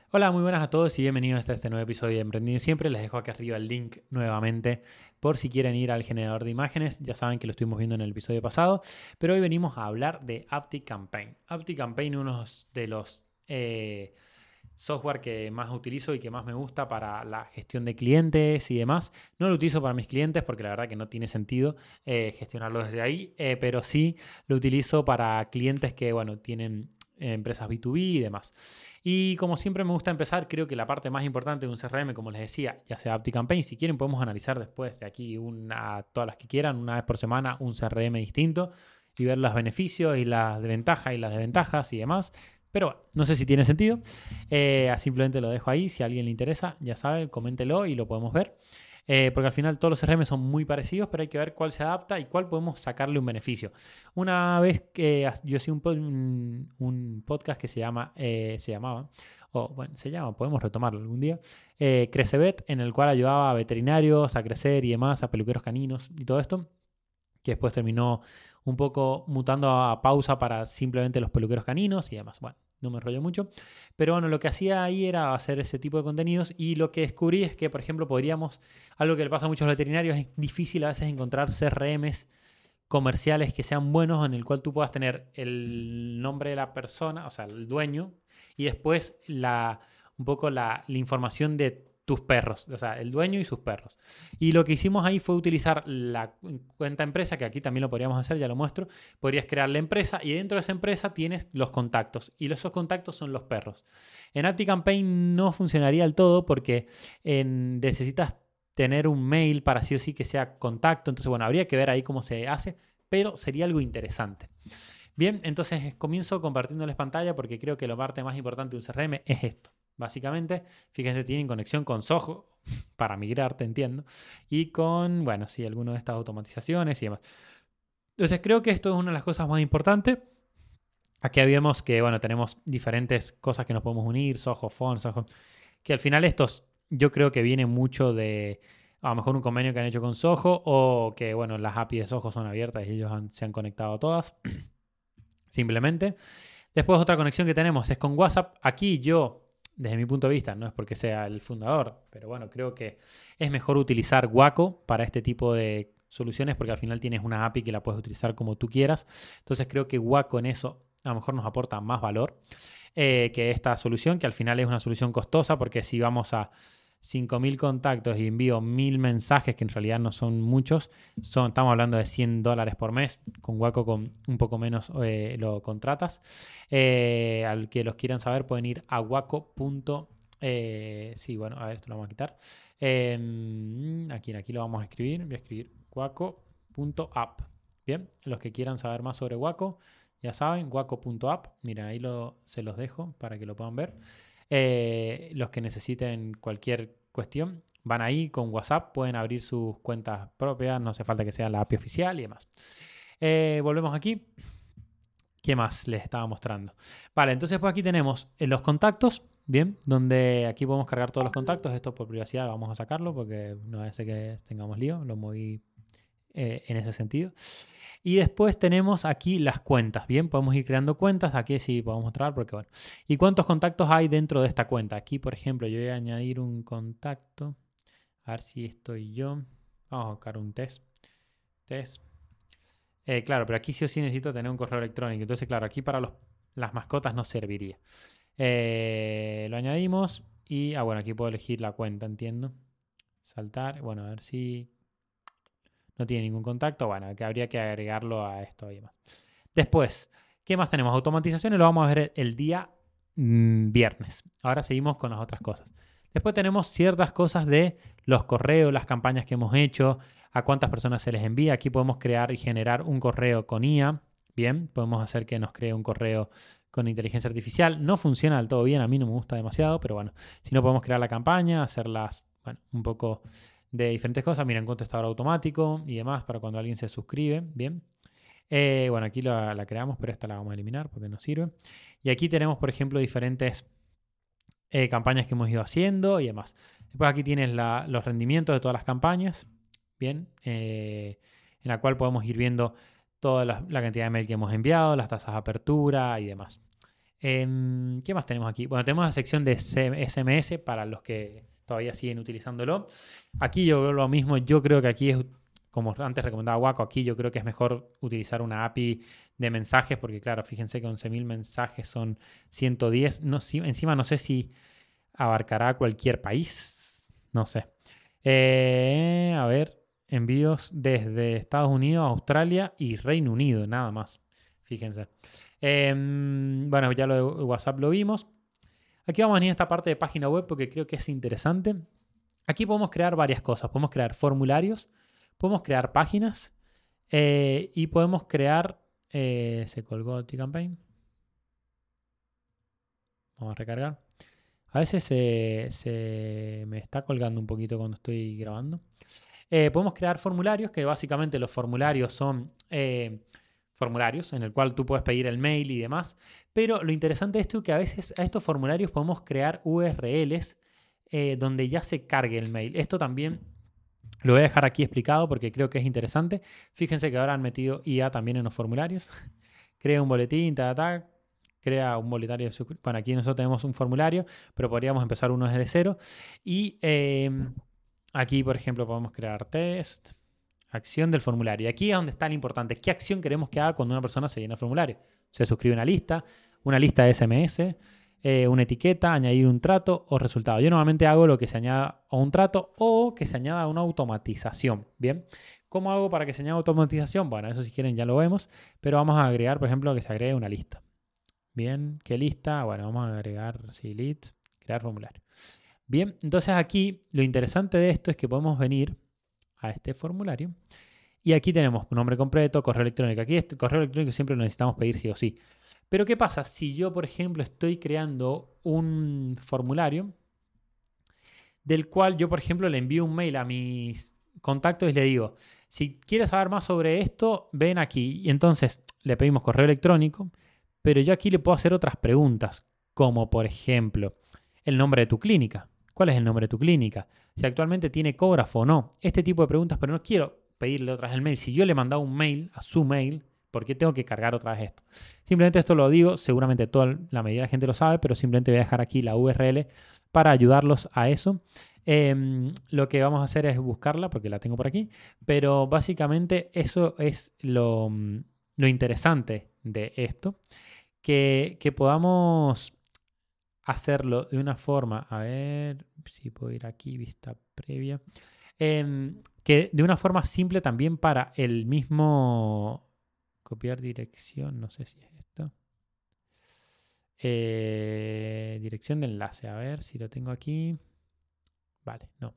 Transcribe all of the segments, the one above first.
Hola, muy buenas a todos y bienvenidos a este nuevo episodio de Emprendiendo Siempre. Les dejo aquí arriba el link nuevamente por si quieren ir al generador de imágenes. Ya saben que lo estuvimos viendo en el episodio pasado, pero hoy venimos a hablar de AptiCampaign. AptiCampaign, uno de los software que más utilizo y que más me gusta para la gestión de clientes y demás. No lo utilizo para mis clientes porque la verdad que no tiene sentido gestionarlo desde ahí, pero sí lo utilizo para clientes que, bueno, tienen empresas B2B y demás. Y como siempre me gusta empezar, creo que la parte más importante de un CRM, como les decía, ya sea AptiCampaign, si quieren podemos analizar después de aquí todas las que quieran, una vez por semana, un CRM distinto y ver los beneficios y las ventajas y las desventajas y demás. Pero bueno, no sé si tiene sentido. Simplemente lo dejo ahí. Si a alguien le interesa, ya sabe, coméntelo y lo podemos ver. Porque al final todos los CRM son muy parecidos, pero hay que ver cuál se adapta y cuál podemos sacarle un beneficio. Una vez que yo hice un podcast que se llama, podemos retomarlo algún día, Crecebet, en el cual ayudaba a veterinarios a crecer y demás, a peluqueros caninos y todo esto, que después terminó un poco mutando a pausa para simplemente los peluqueros caninos y demás. Bueno, no me enrollo mucho. Pero bueno, lo que hacía ahí era hacer ese tipo de contenidos y lo que descubrí es que, por ejemplo, algo que le pasa a muchos veterinarios, es difícil a veces encontrar CRMs comerciales que sean buenos en el cual tú puedas tener el nombre de la persona, o sea, el dueño, y después un poco la información de tus perros, o sea, el dueño y sus perros. Y lo que hicimos ahí fue utilizar la cuenta empresa, que aquí también lo podríamos hacer, ya lo muestro. Podrías crear la empresa y dentro de esa empresa tienes los contactos y esos contactos son los perros. En AptiCampaign no funcionaría del todo porque necesitas tener un mail para sí o sí que sea contacto. Entonces, bueno, habría que ver ahí cómo se hace, pero sería algo interesante. Bien, entonces comienzo compartiéndoles pantalla porque creo que la parte más importante de un CRM es esto. Básicamente, fíjense, tienen conexión con Zoho para migrar, te entiendo, y con, bueno, sí, algunas de estas automatizaciones y demás. Entonces, creo que esto es una de las cosas más importantes. Aquí vemos que, bueno, tenemos diferentes cosas que nos podemos unir, Zoho, Phone, Zoho, que al final yo creo que viene mucho de, a lo mejor un convenio que han hecho con Zoho o que, bueno, las APIs de Zoho son abiertas y ellos se han conectado a todas, simplemente. Después otra conexión que tenemos es con WhatsApp. Aquí desde mi punto de vista, no es porque sea el fundador, pero bueno, creo que es mejor utilizar Waco para este tipo de soluciones porque al final tienes una API que la puedes utilizar como tú quieras. Entonces creo que Waco en eso a lo mejor nos aporta más valor que esta solución, que al final es una solución costosa porque si vamos a 5.000 contactos y envío 1.000 mensajes, que en realidad no son muchos, estamos hablando de $100 por mes. Con Waco con un poco menos lo contratas. Al que los quieran saber pueden ir a waco. Sí, bueno, a ver, esto lo vamos a quitar. Aquí lo vamos a escribir. Voy a escribir waco.app. Bien, los que quieran saber más sobre Waco, ya saben, waco.app. Miren, ahí se los dejo para que lo puedan ver. Los que necesiten cualquier cuestión van ahí con WhatsApp, pueden abrir sus cuentas propias, no hace falta que sea la API oficial y demás. Volvemos aquí. ¿Qué más les estaba mostrando? Vale, entonces pues aquí tenemos los contactos, bien, donde aquí podemos cargar todos los contactos. Esto por privacidad vamos a sacarlo porque no hace que tengamos lío, lo moví en ese sentido. Y después tenemos aquí las cuentas. Bien, podemos ir creando cuentas. Aquí sí podemos mostrar porque bueno. ¿Y cuántos contactos hay dentro de esta cuenta? Aquí, por ejemplo, yo voy a añadir un contacto. A ver si estoy yo. Vamos a buscar un test. Claro, pero aquí sí o sí necesito tener un correo electrónico. Entonces, claro, aquí para las mascotas no serviría. Lo añadimos y, bueno, aquí puedo elegir la cuenta, entiendo. Saltar. Bueno, a ver si... No tiene ningún contacto. Bueno, que habría que agregarlo a esto y demás. Después, ¿qué más tenemos? Automatizaciones lo vamos a ver el día viernes. Ahora seguimos con las otras cosas. Después tenemos ciertas cosas de los correos, las campañas que hemos hecho, a cuántas personas se les envía. Aquí podemos crear y generar un correo con IA. Bien, podemos hacer que nos cree un correo con inteligencia artificial. No funciona del todo bien, a mí no me gusta demasiado, pero bueno, si no podemos crear la campaña, hacerlas, bueno, un poco de diferentes cosas. Miren, contestador automático y demás para cuando alguien se suscribe. Bien. Bueno, aquí la creamos, pero esta la vamos a eliminar porque no sirve. Y aquí tenemos, por ejemplo, diferentes campañas que hemos ido haciendo y demás. Después aquí tienes los rendimientos de todas las campañas. Bien. En la cual podemos ir viendo toda la cantidad de mail que hemos enviado, las tasas de apertura y demás. ¿Qué más tenemos aquí? Bueno, tenemos la sección de SMS para los que todavía siguen utilizándolo. Aquí yo veo lo mismo. Yo creo que aquí es, como antes recomendaba Waco, aquí yo creo que es mejor utilizar una API de mensajes porque, claro, fíjense que 11.000 mensajes son 110. No, encima no sé si abarcará cualquier país. No sé. A ver, envíos desde Estados Unidos, Australia y Reino Unido, nada más. Fíjense. Bueno, ya lo de WhatsApp lo vimos. Aquí vamos a venir a esta parte de página web porque creo que es interesante. Aquí podemos crear varias cosas. Podemos crear formularios, podemos crear páginas y podemos crear... se colgó T-Campaign. Vamos a recargar. A veces se me está colgando un poquito cuando estoy grabando. Podemos crear formularios, que básicamente los formularios son formularios en el cual tú puedes pedir el mail y demás. Pero lo interesante de esto es que a veces a estos formularios podemos crear URLs donde ya se cargue el mail. Esto también lo voy a dejar aquí explicado porque creo que es interesante. Fíjense que ahora han metido IA también en los formularios. Crea un boletín, crea un boletario. Bueno, aquí nosotros tenemos un formulario, pero podríamos empezar uno desde cero. Y aquí, por ejemplo, podemos crear test, acción del formulario. Y aquí es donde está lo importante. ¿Qué acción queremos que haga cuando una persona se llena el formulario? Se suscribe a una lista de SMS, una etiqueta, añadir un trato o resultado. Yo normalmente hago lo que se añada a un trato o que se añada a una automatización. Bien. ¿Cómo hago para que se añada automatización? Bueno, eso si quieren ya lo vemos, pero vamos a agregar, por ejemplo, que se agregue una lista. Bien, ¿qué lista? Bueno, vamos a agregar, sí, leads, crear formulario. Bien, entonces aquí lo interesante de esto es que podemos venir a este formulario y aquí tenemos nombre completo, correo electrónico. Aquí este correo electrónico siempre lo necesitamos pedir sí o sí. Pero ¿qué pasa si yo, por ejemplo, estoy creando un formulario del cual yo, por ejemplo, le envío un mail a mis contactos y le digo, si quieres saber más sobre esto, ven aquí. Y entonces le pedimos correo electrónico, pero yo aquí le puedo hacer otras preguntas, como por ejemplo, el nombre de tu clínica. ¿Cuál es el nombre de tu clínica? Si actualmente tiene ecógrafo o no. Este tipo de preguntas, pero no quiero pedirle otra vez el mail. Si yo le he mandado un mail a su mail, ¿por qué tengo que cargar otra vez esto? Simplemente esto lo digo, seguramente la mayoría de la gente lo sabe, pero simplemente voy a dejar aquí la URL para ayudarlos a eso. Lo que vamos a hacer es buscarla, porque la tengo por aquí, pero básicamente eso es lo interesante de esto, que podamos hacerlo de una forma, a ver si puedo ir aquí, vista previa, que de una forma simple también para el mismo, copiar dirección, no sé si es esto, dirección de enlace, a ver si lo tengo aquí, vale, no.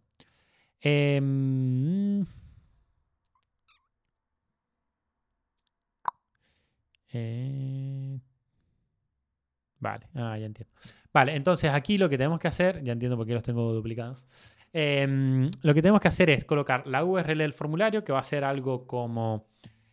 Vale, ya entiendo. Vale, entonces aquí lo que tenemos que hacer, ya entiendo por qué los tengo duplicados. Lo que tenemos que hacer es colocar la URL del formulario, que va a ser algo como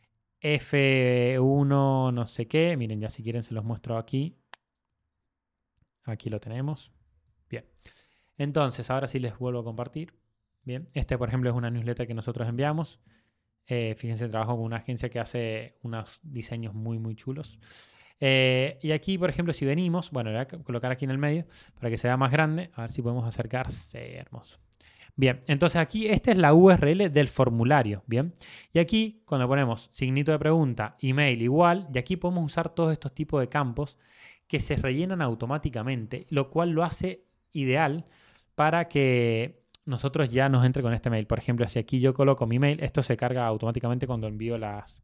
F1 no sé qué. Miren, ya si quieren se los muestro aquí. Aquí lo tenemos. Bien. Entonces, ahora sí les vuelvo a compartir. Bien, este por ejemplo es una newsletter que nosotros enviamos. Fíjense, trabajo con una agencia que hace unos diseños muy, muy chulos. Y aquí, por ejemplo, si venimos, bueno, le voy a colocar aquí en el medio para que sea más grande. A ver si podemos acercarse. Hermoso. Bien, entonces aquí esta es la URL del formulario. Bien, y aquí cuando ponemos signito de pregunta, email igual, y aquí podemos usar todos estos tipos de campos que se rellenan automáticamente, lo cual lo hace ideal para que nosotros ya nos entre con este mail. Por ejemplo, si aquí yo coloco mi mail, esto se carga automáticamente cuando envío las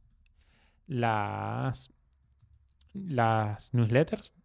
newsletters.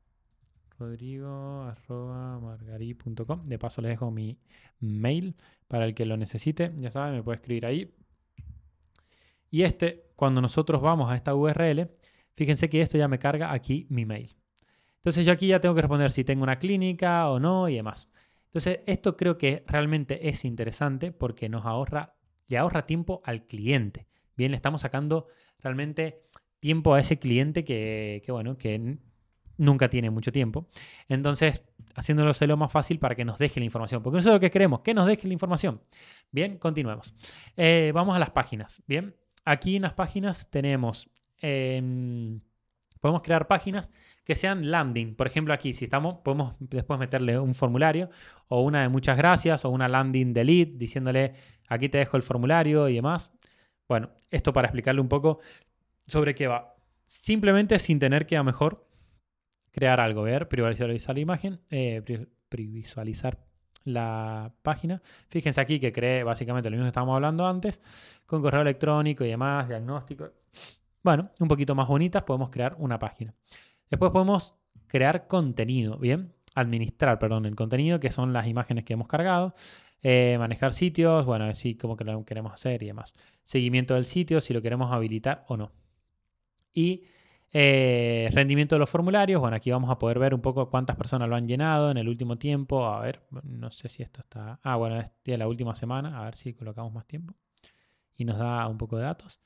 rodrigo@margari.com. De paso les dejo mi mail para el que lo necesite. Ya saben, me puede escribir ahí. Y cuando nosotros vamos a esta URL, fíjense que esto ya me carga aquí mi mail. Entonces yo aquí ya tengo que responder si tengo una clínica o no y demás. Entonces esto creo que realmente es interesante porque le ahorra tiempo al cliente. Bien, le estamos sacando realmente tiempo a ese cliente que nunca tiene mucho tiempo. Entonces, haciéndolo lo más fácil para que nos deje la información. Porque nosotros lo que queremos, que nos deje la información. Bien, continuemos. Vamos a las páginas. Bien, aquí en las páginas tenemos... podemos crear páginas que sean landing. Por ejemplo, aquí, si estamos, podemos después meterle un formulario o una de muchas gracias o una landing de lead diciéndole aquí te dejo el formulario y demás. Bueno, esto para explicarle un poco sobre qué va. Simplemente sin tener que a lo mejor crear algo, ver, previsualizar la imagen, previsualizar la página. Fíjense aquí que creé básicamente lo mismo que estábamos hablando antes, con correo electrónico y demás, diagnóstico. Bueno, un poquito más bonitas, podemos crear una página. Después podemos crear contenido, ¿bien? Administrar, perdón, el contenido, que son las imágenes que hemos cargado. Manejar sitios, bueno, así como que lo queremos hacer y demás. Seguimiento del sitio, si lo queremos habilitar o no. Y rendimiento de los formularios, bueno, aquí vamos a poder ver un poco cuántas personas lo han llenado en el último tiempo. A ver, no sé si esto está... bueno, es de la última semana, a ver si colocamos más tiempo. Y nos da un poco de datos.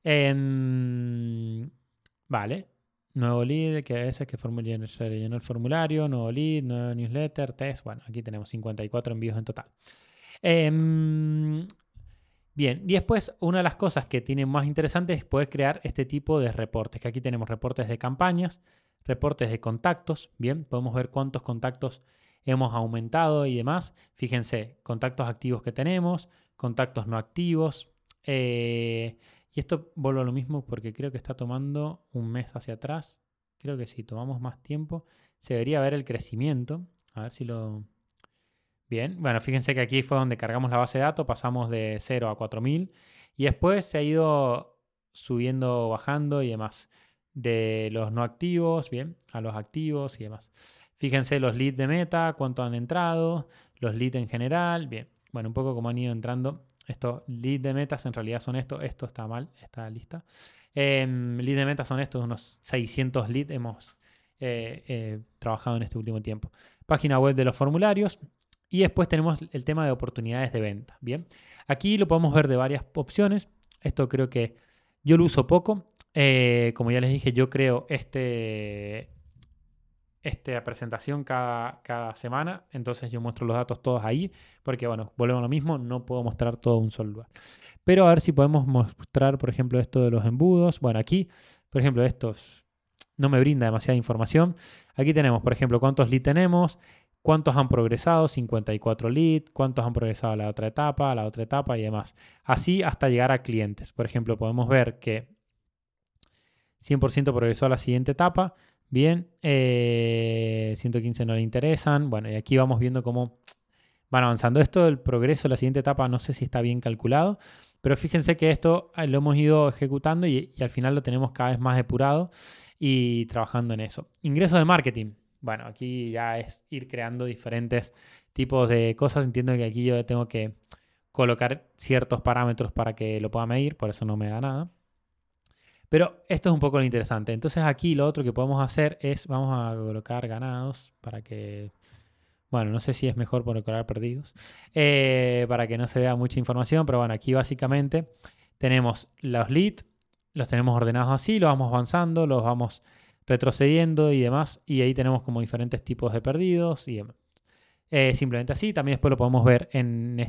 Vale. Nuevo lead, que a veces que se llenó el formulario, nuevo lead, nuevo newsletter, test. Bueno, aquí tenemos 54 envíos en total. Bien, y después una de las cosas que tiene más interesante es poder crear este tipo de reportes, que aquí tenemos reportes de campañas, reportes de contactos, bien, podemos ver cuántos contactos hemos aumentado y demás. Fíjense, contactos activos que tenemos, contactos no activos. Y esto vuelvo a lo mismo porque creo que está tomando un mes hacia atrás. Creo que si tomamos más tiempo se debería ver el crecimiento. A ver si lo... Bien, bueno, fíjense que aquí fue donde cargamos la base de datos, pasamos de 0 a 4000 y después se ha ido subiendo, bajando y demás. De los no activos, bien, a los activos y demás. Fíjense los leads de Meta, cuánto han entrado, los leads en general, bien. Bueno, un poco como han ido entrando. Estos leads de metas en realidad son esto está mal, esta lista. Leads de metas son estos, unos 600 leads hemos trabajado en este último tiempo. Página web de los formularios y después tenemos el tema de oportunidades de venta. Bien, aquí lo podemos ver de varias opciones. Esto creo que yo lo uso poco. Como ya les dije, yo creo esta presentación cada semana, entonces yo muestro los datos todos ahí, porque bueno, volvemos a lo mismo, no puedo mostrar todo en un solo lugar. Pero a ver si podemos mostrar, por ejemplo, esto de los embudos. Bueno, aquí, por ejemplo, estos no me brinda demasiada información. Aquí tenemos, por ejemplo, cuántos leads tenemos, cuántos han progresado, 54 leads, cuántos han progresado a la otra etapa y demás. Así hasta llegar a clientes. Por ejemplo, podemos ver que 100% progresó a la siguiente etapa. Bien, 115 no le interesan. Bueno, y aquí vamos viendo cómo van avanzando. Esto del progreso, la siguiente etapa, no sé si está bien calculado, pero fíjense que esto lo hemos ido ejecutando y al final lo tenemos cada vez más depurado y trabajando en eso. Ingresos de marketing. Bueno, aquí ya es ir creando diferentes tipos de cosas. Entiendo que aquí yo tengo que colocar ciertos parámetros para que lo pueda medir, por eso no me da nada. Pero esto es un poco lo interesante. Entonces aquí lo otro que podemos hacer es, vamos a colocar ganados para que, bueno, no sé si es mejor colocar perdidos, para que no se vea mucha información, pero bueno, aquí básicamente tenemos los leads, los tenemos ordenados así, los vamos avanzando, los vamos retrocediendo y demás, y ahí tenemos como diferentes tipos de perdidos y demás. Simplemente así, también después lo podemos ver en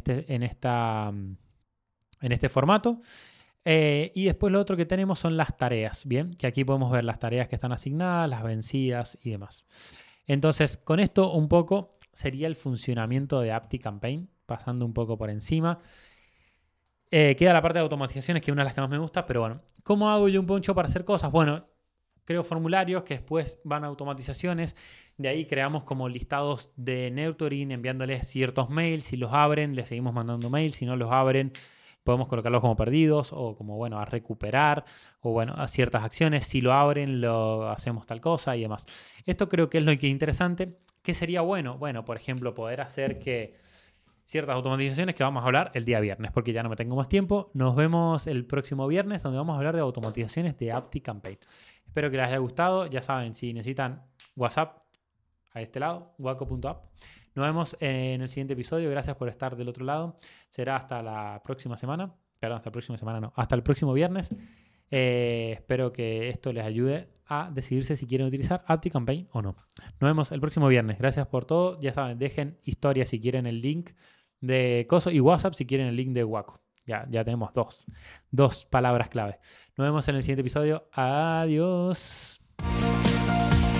este formato. Y después lo otro que tenemos son las tareas, ¿bien? Que aquí podemos ver las tareas que están asignadas, las vencidas y demás. Entonces, con esto un poco sería el funcionamiento de AptiCampaign, pasando un poco por encima. Queda la parte de automatizaciones, que es una de las que más me gusta, pero bueno, ¿cómo hago yo un poncho para hacer cosas? Bueno, creo formularios que después van a automatizaciones. De ahí creamos como listados de nurturing, enviándoles ciertos mails. Si los abren, les seguimos mandando mails. Si no los abren, podemos colocarlos como perdidos o como, bueno, a recuperar o, bueno, a ciertas acciones. Si lo abren, lo hacemos tal cosa y demás. Esto creo que es lo que es interesante. ¿Qué sería bueno? Bueno, por ejemplo, poder hacer que ciertas automatizaciones que vamos a hablar el día viernes, porque ya no me tengo más tiempo. Nos vemos el próximo viernes, donde vamos a hablar de automatizaciones de AptiCampaign. Espero que les haya gustado. Ya saben, si necesitan WhatsApp, a este lado, waco.app. Nos vemos en el siguiente episodio. Gracias por estar del otro lado. Será hasta la próxima semana. Perdón, hasta la próxima semana no. Hasta el próximo viernes. Espero que esto les ayude a decidirse si quieren utilizar AptiCampaign o no. Nos vemos el próximo viernes. Gracias por todo. Ya saben, dejen historia si quieren el link de Coso y WhatsApp si quieren el link de Waco. Ya tenemos dos palabras clave. Nos vemos en el siguiente episodio. Adiós.